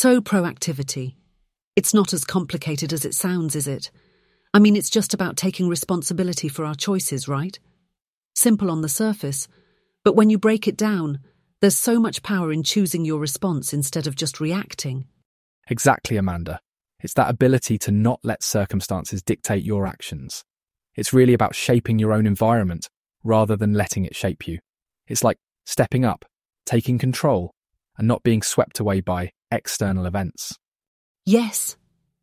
So proactivity. It's not as complicated as it sounds, is it? I mean, it's just about taking responsibility for our choices, right? Simple on the surface, but when you break it down, there's so much power in choosing your response instead of just reacting. Exactly, Amanda. It's that ability to not let circumstances dictate your actions. It's really about shaping your own environment rather than letting it shape you. It's like stepping up, taking control, and not being swept away by external events. Yes.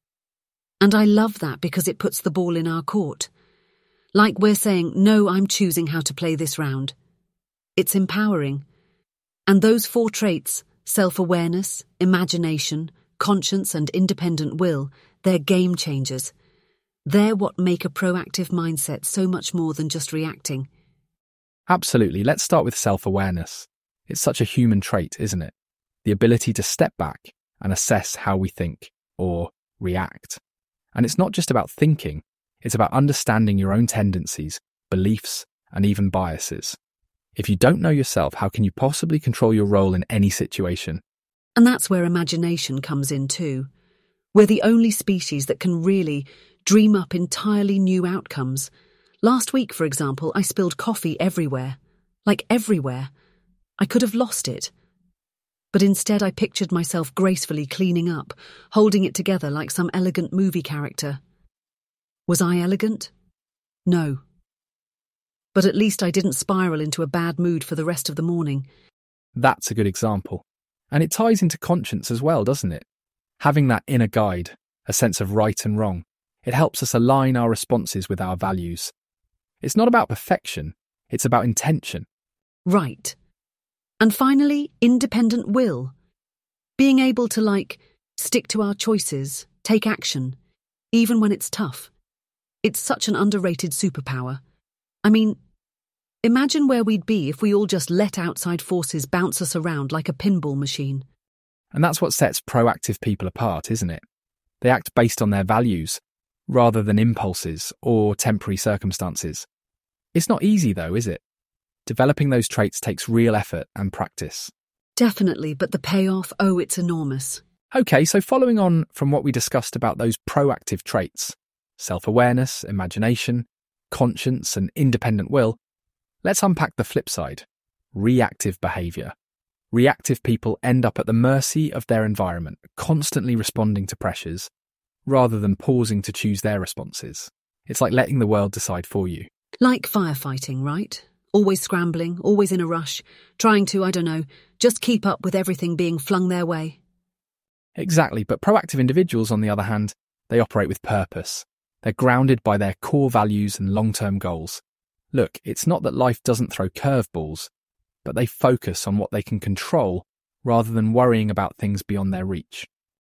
And I love that because it puts the ball in our court. Like we're saying, no, I'm choosing how to play this round. It's empowering. And those 4 traits, self-awareness, imagination, conscience and independent will, they're game changers. They're what make a proactive mindset so much more than just reacting. Absolutely. Let's start with self-awareness. It's such a human trait, isn't it? The ability to step back and assess how we think or react. And it's not just about thinking, it's about understanding your own tendencies, beliefs, and even biases. If you don't know yourself, how can you possibly control your role in any situation? And that's where imagination comes in too. We're the only species that can really dream up entirely new outcomes. Last week, for example, I spilled coffee everywhere. Like everywhere. I could have lost it. But instead I pictured myself gracefully cleaning up, holding it together like some elegant movie character. Was I elegant? No. But at least I didn't spiral into a bad mood for the rest of the morning. That's a good example. And it ties into conscience as well, doesn't it? Having that inner guide, a sense of right and wrong, it helps us align our responses with our values. It's not about perfection, it's about intention. Right. And finally, independent will. Being able to, stick to our choices, take action, even when it's tough. It's such an underrated superpower. I mean, imagine where we'd be if we all just let outside forces bounce us around like a pinball machine. And that's what sets proactive people apart, isn't it? They act based on their values, rather than impulses or temporary circumstances. It's not easy though, is it? Developing those traits takes real effort and practice. Definitely, but the payoff, it's enormous. Okay, so following on from what we discussed about those proactive traits, self-awareness, imagination, conscience, and independent will, let's unpack the flip side, reactive behaviour. Reactive people end up at the mercy of their environment, constantly responding to pressures, rather than pausing to choose their responses. It's like letting the world decide for you. Like firefighting, right? Always scrambling, always in a rush, trying to, just keep up with everything being flung their way. Exactly, but proactive individuals, on the other hand, they operate with purpose. They're grounded by their core values and long-term goals. Look, it's not that life doesn't throw curveballs, but they focus on what they can control rather than worrying about things beyond their reach.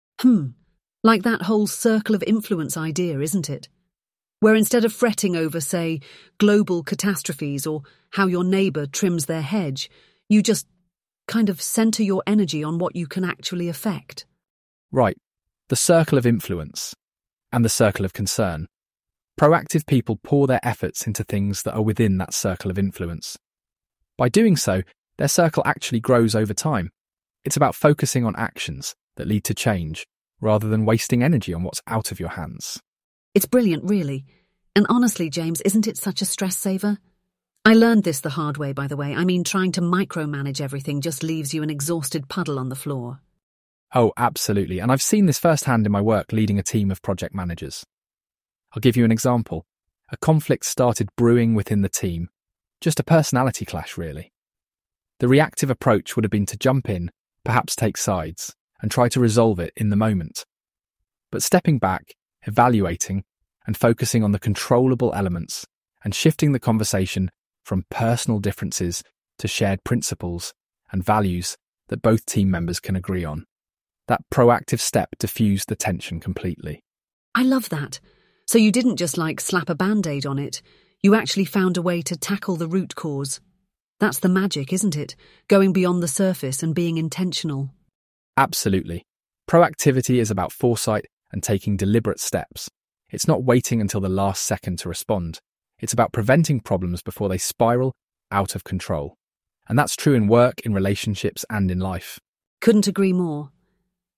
Like that whole circle of influence idea, isn't it? Where instead of fretting over, say, global catastrophes or how your neighbour trims their hedge, you just kind of centre your energy on what you can actually affect. Right, the circle of influence and the circle of concern. Proactive people pour their efforts into things that are within that circle of influence. By doing so, their circle actually grows over time. It's about focusing on actions that lead to change, rather than wasting energy on what's out of your hands. It's brilliant, really. And honestly, James, isn't it such a stress saver? I learned this the hard way, by the way. I mean, trying to micromanage everything just leaves you an exhausted puddle on the floor. Oh, absolutely. And I've seen this firsthand in my work leading a team of project managers. I'll give you an example. A conflict started brewing within the team. Just a personality clash, really. The reactive approach would have been to jump in, perhaps take sides, and try to resolve it in the moment. But stepping back, evaluating, and focusing on the controllable elements, and shifting the conversation from personal differences to shared principles and values that both team members can agree on. That proactive step diffused the tension completely. I love that. So you didn't just slap a band-aid on it. You actually found a way to tackle the root cause. That's the magic, isn't it? Going beyond the surface and being intentional. Absolutely. Proactivity is about foresight and taking deliberate steps. It's not waiting until the last second to respond. It's about preventing problems before they spiral out of control. And that's true in work, in relationships, and in life. Couldn't agree more.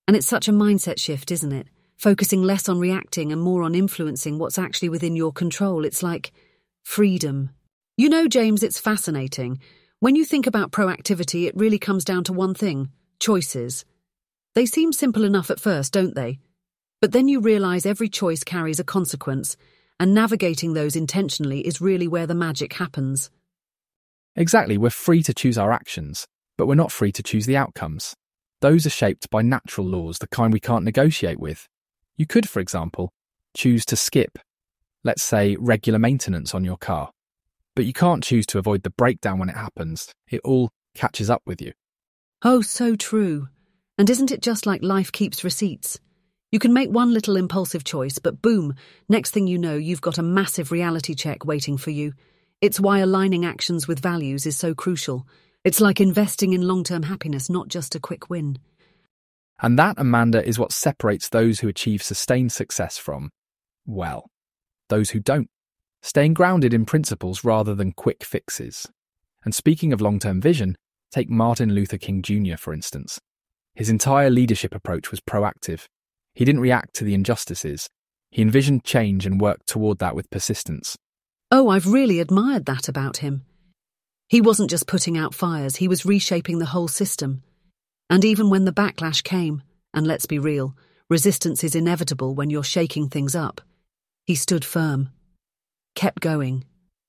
And it's such a mindset shift, isn't it? Focusing less on reacting and more on influencing what's actually within your control. It's like freedom. You know, James, it's fascinating. When you think about proactivity, it really comes down to one thing: choices. They seem simple enough at first, don't they? But then you realize every choice carries a consequence, and navigating those intentionally is really where the magic happens. Exactly, we're free to choose our actions, but we're not free to choose the outcomes. Those are shaped by natural laws, the kind we can't negotiate with. You could, for example, choose to skip, let's say, regular maintenance on your car. But you can't choose to avoid the breakdown when it happens. It all catches up with you. Oh, so true. And isn't it just like life keeps receipts? You can make one little impulsive choice, but boom, next thing you know, you've got a massive reality check waiting for you. It's why aligning actions with values is so crucial. It's like investing in long-term happiness, not just a quick win. And that, Amanda, is what separates those who achieve sustained success from, well, those who don't. Staying grounded in principles rather than quick fixes. And speaking of long-term vision, take Martin Luther King Jr., for instance. His entire leadership approach was proactive. He didn't react to the injustices. He envisioned change and worked toward that with persistence. Oh, I've really admired that about him. He wasn't just putting out fires, he was reshaping the whole system. And even when the backlash came, and let's be real, resistance is inevitable when you're shaking things up, he stood firm, kept going.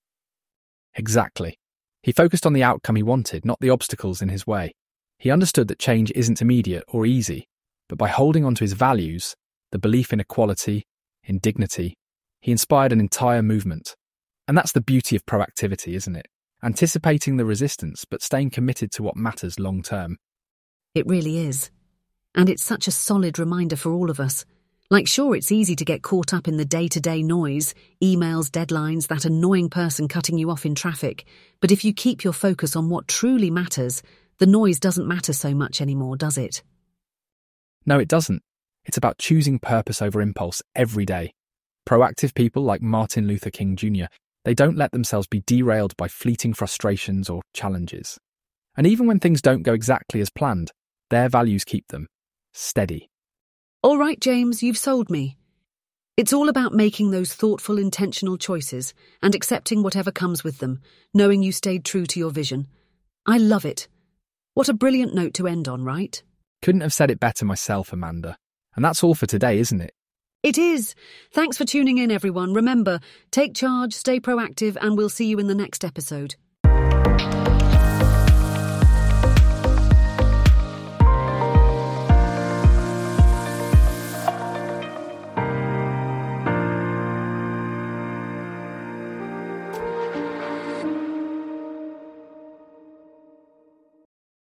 Exactly. He focused on the outcome he wanted, not the obstacles in his way. He understood that change isn't immediate or easy, but by holding on to his values, the belief in equality, in dignity, he inspired an entire movement. And that's the beauty of proactivity, isn't it? Anticipating the resistance, but staying committed to what matters long term. It really is. And it's such a solid reminder for all of us. Like, sure, it's easy to get caught up in the day-to-day noise, emails, deadlines, that annoying person cutting you off in traffic. But if you keep your focus on what truly matters, the noise doesn't matter so much anymore, does it? No, it doesn't. It's about choosing purpose over impulse every day. Proactive people like Martin Luther King Jr., they don't let themselves be derailed by fleeting frustrations or challenges. And even when things don't go exactly as planned, their values keep them steady. All right, James, you've sold me. It's all about making those thoughtful, intentional choices and accepting whatever comes with them, knowing you stayed true to your vision. I love it. What a brilliant note to end on, right? Couldn't have said it better myself, Amanda. And that's all for today, isn't it? It is. Thanks for tuning in, everyone. Remember, take charge, stay proactive, and we'll see you in the next episode.